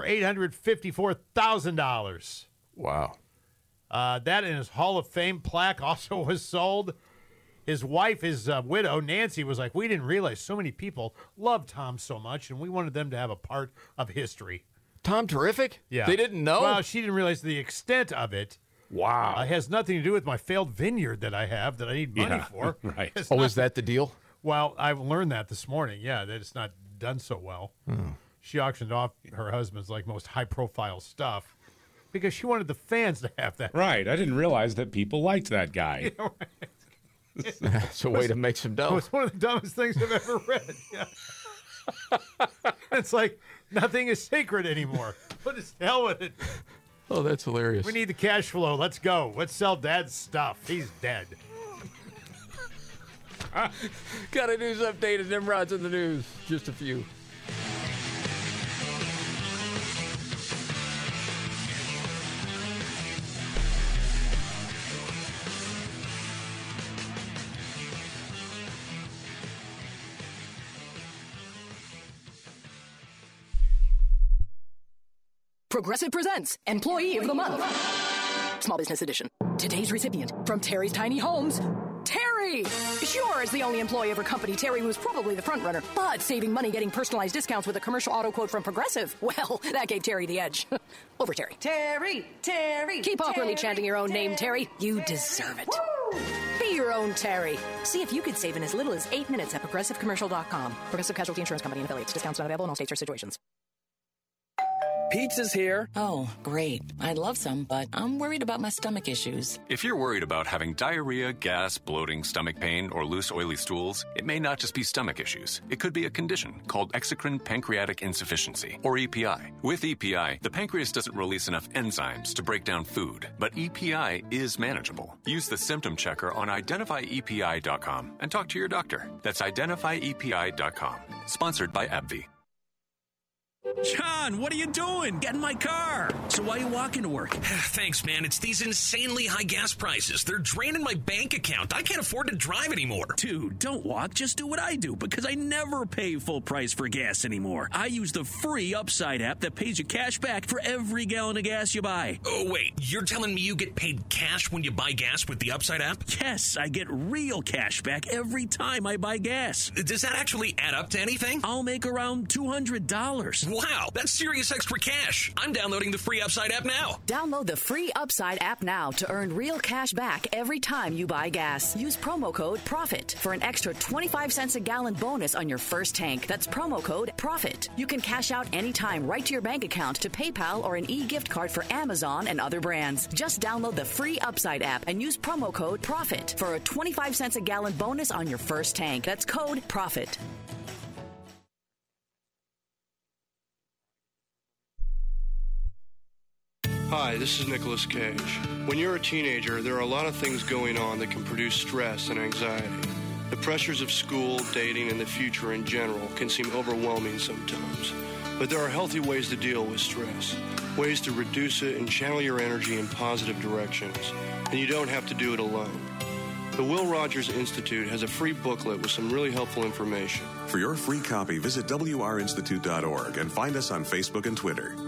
$854,000. Wow. That and his Hall of Fame plaque also was sold. His wife, his widow, Nancy, was like, we didn't realize so many people loved Tom so much, and we wanted them to have a part of history. Tom Terrific? Yeah. They didn't know? Well, she didn't realize the extent of it. Wow. It has nothing to do with my failed vineyard that I have that I need money for. Right. Is that the deal? Well, I learned that this morning, that it's not done so well. She auctioned off her husband's most high-profile stuff because she wanted the fans to have that. Right. I didn't realize that people liked that guy. It's a way to make some dough. It was one of the dumbest things I've ever read. Yeah. It's like nothing is sacred anymore. What is hell with it? Oh, that's hilarious. We need the cash flow. Let's go. Let's sell Dad's stuff. He's dead. Got a news update of Nimrod's in the news. Just a few. Progressive presents Employee of the Month. Small Business Edition. Today's recipient from Terry's Tiny Homes, Terry! Sure, as the only employee of her company, Terry was probably the front runner, but saving money getting personalized discounts with a commercial auto quote from Progressive, well, that gave Terry the edge. Over Terry. Terry! Keep awkwardly chanting your own name, Terry. You deserve it. Woo! Be your own Terry. See if you could save in as little as 8 minutes at ProgressiveCommercial.com. Progressive Casualty Insurance Company and affiliates. Discounts not available in all states or situations. Pizza's here. Oh, great. I'd love some, but I'm worried about my stomach issues. If you're worried about having diarrhea, gas, bloating, stomach pain, or loose, oily stools, it may not just be stomach issues. It could be a condition called exocrine pancreatic insufficiency, or EPI. With EPI, the pancreas doesn't release enough enzymes to break down food, but EPI is manageable. Use the symptom checker on identifyepi.com and talk to your doctor. That's identifyepi.com. Sponsored by AbbVie. John, what are you doing? Get in my car. So why are you walking to work? Thanks, man. It's these insanely high gas prices. They're draining my bank account. I can't afford to drive anymore. Dude, don't walk. Just do what I do, because I never pay full price for gas anymore. I use the free Upside app that pays you cash back for every gallon of gas you buy. Oh, wait. You're telling me you get paid cash when you buy gas with the Upside app? Yes, I get real cash back every time I buy gas. Does that actually add up to anything? I'll make around $200. What? Wow, that's serious extra cash. I'm downloading the free Upside app now. Download the free Upside app now to earn real cash back every time you buy gas. Use promo code PROFIT for an extra 25 cents a gallon bonus on your first tank. That's promo code PROFIT. You can cash out anytime right to your bank account, to PayPal, or an e-gift card for Amazon and other brands. Just download the free Upside app and use promo code PROFIT for a 25 cents a gallon bonus on your first tank. That's code PROFIT. Hi, this is Nicolas Cage. When you're a teenager, there are a lot of things going on that can produce stress and anxiety. The pressures of school, dating, and the future in general can seem overwhelming sometimes. But there are healthy ways to deal with stress, ways to reduce it and channel your energy in positive directions. And you don't have to do it alone. The Will Rogers Institute has a free booklet with some really helpful information. For your free copy, visit wrinstitute.org and find us on Facebook and Twitter.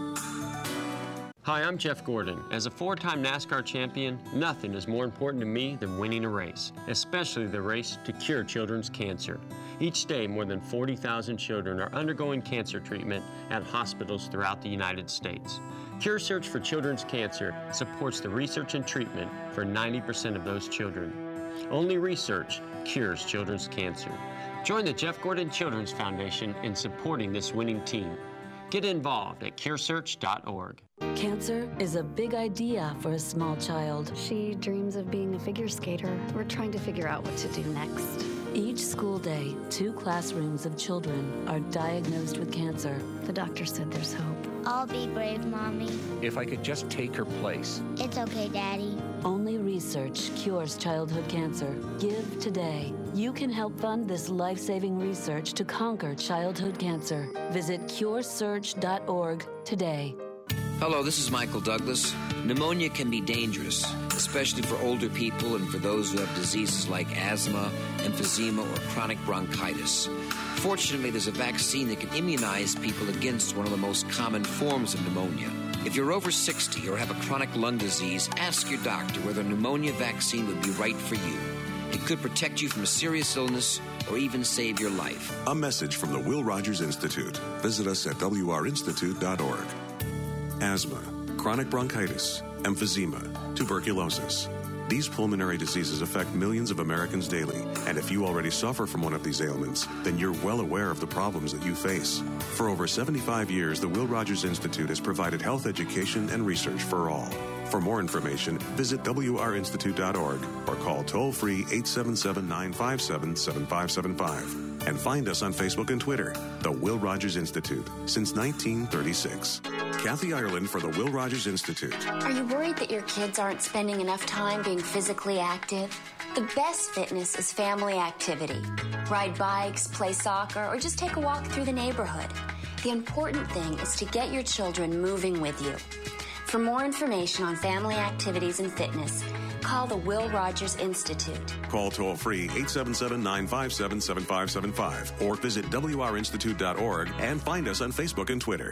Hi, I'm Jeff Gordon. As a four-time NASCAR champion, nothing is more important to me than winning a race, especially the race to cure children's cancer. Each day, more than 40,000 children are undergoing cancer treatment at hospitals throughout the United States. Cure Search for Children's Cancer supports the research and treatment for 90% of those children. Only research cures children's cancer. Join the Jeff Gordon Children's Foundation in supporting this winning team. Get involved at curesearch.org. Cancer is a big idea for a small child. She dreams of being a figure skater. We're trying to figure out what to do next. Each school day, 2 classrooms of children are diagnosed with cancer. The doctor said there's hope. I'll be brave, Mommy. If I could just take her place. It's okay, Daddy. Only research cures childhood cancer. Give today. You can help fund this life-saving research to conquer childhood cancer. Visit curesearch.org today. Hello, this is Michael Douglas. Pneumonia can be dangerous, especially for older people and for those who have diseases like asthma, emphysema, or chronic bronchitis. Fortunately, there's a vaccine that can immunize people against one of the most common forms of pneumonia. If you're over 60 or have a chronic lung disease, ask your doctor whether a pneumonia vaccine would be right for you. It could protect you from a serious illness or even save your life. A message from the Will Rogers Institute. Visit us at wrinstitute.org. Asthma, chronic bronchitis, emphysema, tuberculosis. These pulmonary diseases affect millions of Americans daily, and if you already suffer from one of these ailments, then you're well aware of the problems that you face. For over 75 years, the Will Rogers Institute has provided health education and research for all. For more information, visit wrinstitute.org or call toll-free 877-957-7575. And find us on Facebook and Twitter, the Will Rogers Institute, since 1936. Kathy Ireland for the Will Rogers Institute. Are you worried that your kids aren't spending enough time being physically active? The best fitness is family activity. Ride bikes, play soccer, or just take a walk through the neighborhood. The important thing is to get your children moving with you. For more information on family activities and fitness, call the Will Rogers Institute. Call toll-free 877-957-7575 or visit wrinstitute.org and find us on Facebook and Twitter.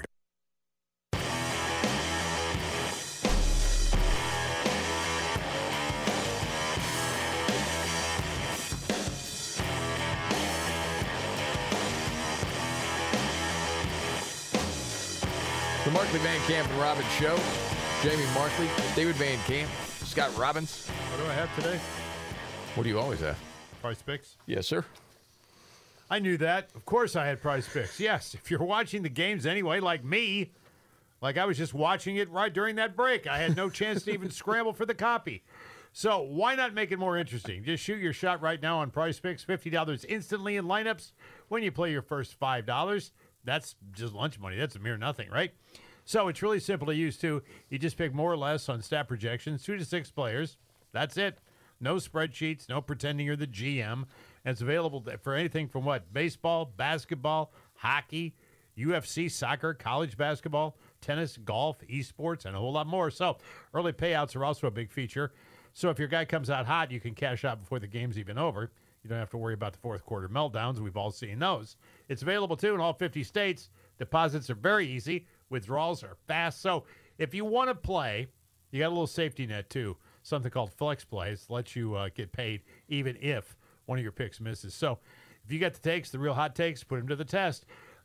The Markley, Van Camp, and Robbins Show. Jamie Markley, David Van Camp, Scott Robbins. What do I have today? What do you always have? Prize Picks. Yes, sir. I knew that. Of course I had Prize Picks. Yes, if you're watching the games anyway, like me, like I was just watching it right during that break. I had no chance to even scramble for the copy. So why not make it more interesting? Just shoot your shot right now on Prize Picks. $50 instantly in lineups when you play your first $5. That's just lunch money. That's a mere nothing, right? So it's really simple to use, too. You just pick more or less on stat projections, 2 to 6 players. That's it. No spreadsheets, no pretending you're the GM. And it's available for anything from what? Baseball, basketball, hockey, UFC, soccer, college basketball, tennis, golf, esports, and a whole lot more. So early payouts are also a big feature. So if your guy comes out hot, you can cash out before the game's even over. You don't have to worry about the fourth quarter meltdowns. We've all seen those. It's available, too, in all 50 states. Deposits are very easy. Withdrawals are fast. So if you want to play, you got a little safety net, too. Something called Flex Plays lets you get paid even if one of your picks misses. So if you got the takes, the real hot takes, put them to the test.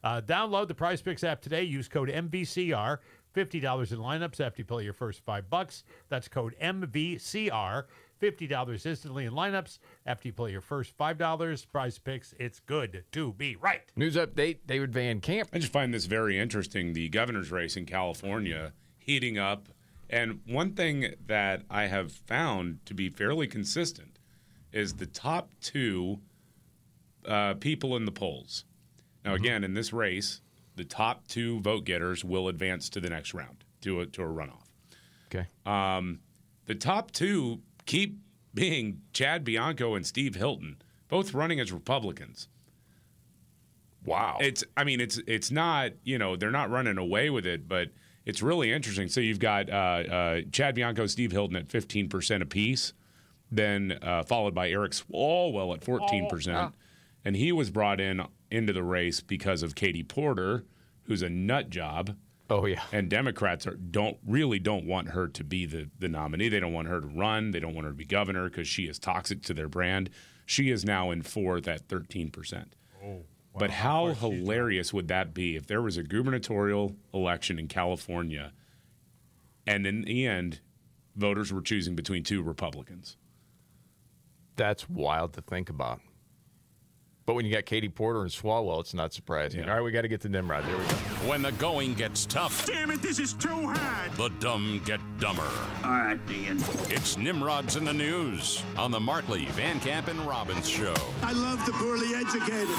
Download the Prize Picks app today. Use code MVCR. $50 in lineups after you play your first $5. That's code MVCR. $50 instantly in lineups after you play your first $5. Prize Picks, it's good to be right. News update, David Van Camp. I just find this very interesting. The governor's race in California heating up. And one thing that I have found to be fairly consistent is the top two people in the polls. Now, again, in this race, the top two vote getters will advance to the next round, to a runoff. Okay. The top two keep being Chad Bianco and Steve Hilton, both running as Republicans. Wow. It's not, they're not running away with it, but it's really interesting. So you've got Chad Bianco, Steve Hilton at 15% apiece, then followed by Eric Swalwell at 14%. And he was brought into the race because of Katie Porter, who's a nut job. Oh, yeah. And Democrats don't want her to be the nominee. They don't want her to run. They don't want her to be governor because she is toxic to their brand. She is now in fourth at 13%. Oh, wow. But how hilarious would that be if there was a gubernatorial election in California and in the end, voters were choosing between two Republicans? That's wild to think about. But when you got Katie Porter and Swalwell, it's not surprising. Yeah. All right, we got to get to Nimrod. There we go. When the going gets tough. Damn it, this is too hard. The dumb get dumber. All right, Dean. It's Nimrod's in the News on the Markley, Van Camp, and Robbins Show. I love the poorly educated.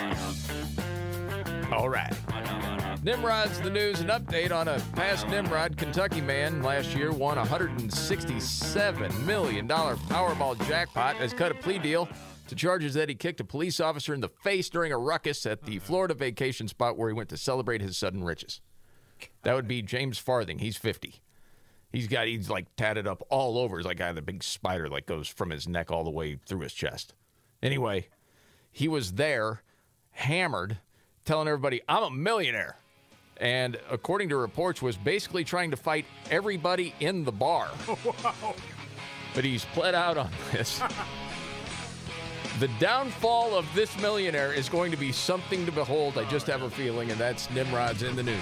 All right. Nimrod's the News, an update on a past Nimrod Kentucky man last year won $167 million Powerball jackpot, has cut a plea deal to charges that he kicked a police officer in the face during a ruckus at the Florida vacation spot where he went to celebrate his sudden riches. That would be James Farthing. He's 50. He's like tatted up all over. He's like got a big spider like goes from his neck all the way through his chest. Anyway, he was there, hammered, telling everybody, "I'm a millionaire." And according to reports, was basically trying to fight everybody in the bar. Wow. But he's pled out on this. The downfall of this millionaire is going to be something to behold. I just have a feeling, and that's Nimrod's in the News.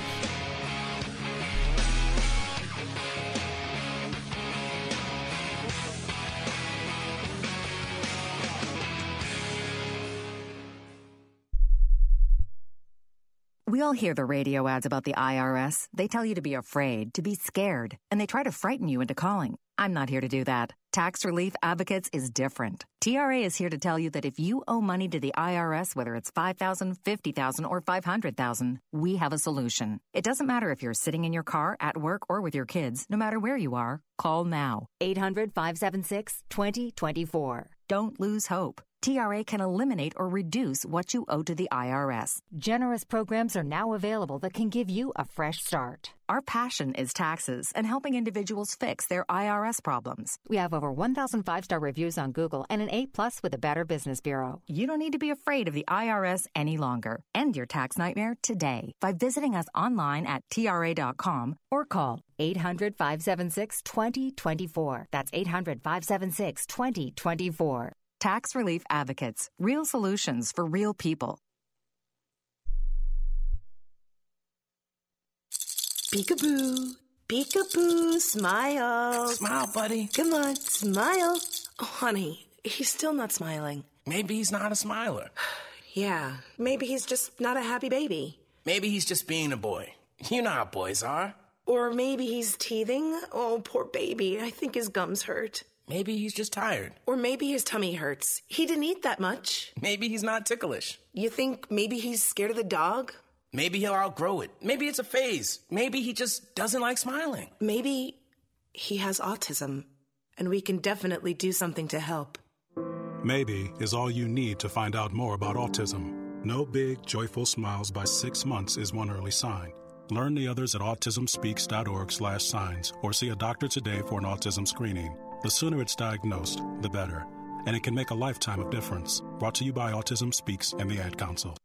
We all hear the radio ads about the IRS. They tell you to be afraid, to be scared, and they try to frighten you into calling. I'm not here to do that. Tax Relief Advocates is different. TRA is here to tell you that if you owe money to the IRS, whether it's $5,000, $50,000, or $500,000, we have a solution. It doesn't matter if you're sitting in your car, at work, or with your kids. No matter where you are, call now. 800-576-2024. Don't lose hope. TRA can eliminate or reduce what you owe to the IRS. Generous programs are now available that can give you a fresh start. Our passion is taxes and helping individuals fix their IRS problems. We have over 1,000 5-star reviews on Google and an A+ with the Better Business Bureau. You don't need to be afraid of the IRS any longer. End your tax nightmare today by visiting us online at TRA.com or call 800-576-2024. That's 800-576-2024. Tax Relief Advocates. Real solutions for real people. Peekaboo. Peekaboo. Smile. Smile, buddy. Come on, smile. Oh, honey, he's still not smiling. Maybe he's not a smiler. Yeah, maybe he's just not a happy baby. Maybe he's just being a boy. You know how boys are. Or maybe he's teething. Oh, poor baby. I think his gums hurt. Maybe he's just tired. Or maybe his tummy hurts. He didn't eat that much. Maybe he's not ticklish. You think maybe he's scared of the dog? Maybe he'll outgrow it. Maybe it's a phase. Maybe he just doesn't like smiling. Maybe he has autism, and we can definitely do something to help. Maybe is all you need to find out more about autism. No big, joyful smiles by 6 months is one early sign. Learn the others at autismspeaks.org/signs or see a doctor today for an autism screening. The sooner it's diagnosed, the better. And it can make a lifetime of difference. Brought to you by Autism Speaks and the Ad Council.